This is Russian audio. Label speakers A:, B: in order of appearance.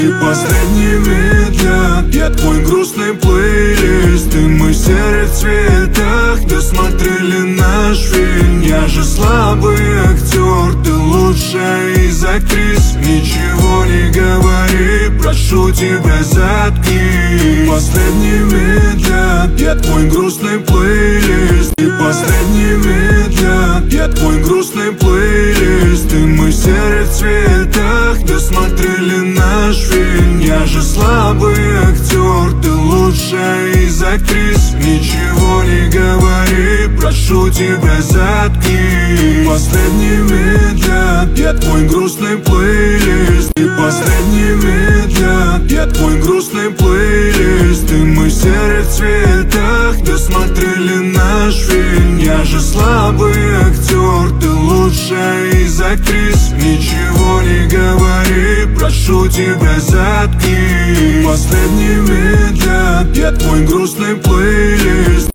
A: Ты последний медляк, я твой грустный плейлист. И мы серый в цветах досмотрели наш фильм. Я же слабый актер, ты лучшая из актрис. Ничего не говори, прошу тебя, заткни. Последний медляк, я твой грустный плейлист. Ты последний медляк, я твой грустный плейлист. И мы серый в цветах досмотрели наш фильм. Я же слабый актер, ты лучшая из актрис. Ничего не говори, прошу тебя, заткни. Последний медляк, я твой грустный плейлист. Ты последний медляк, я твой грустный плейлист. И мы серый в цветах досмотрели наш фильм. Я же слабый актер, ты лучшая из актрис. Ничего не говори, прошу тебя, заткни. Последний медляк, я твой грустный плейлист.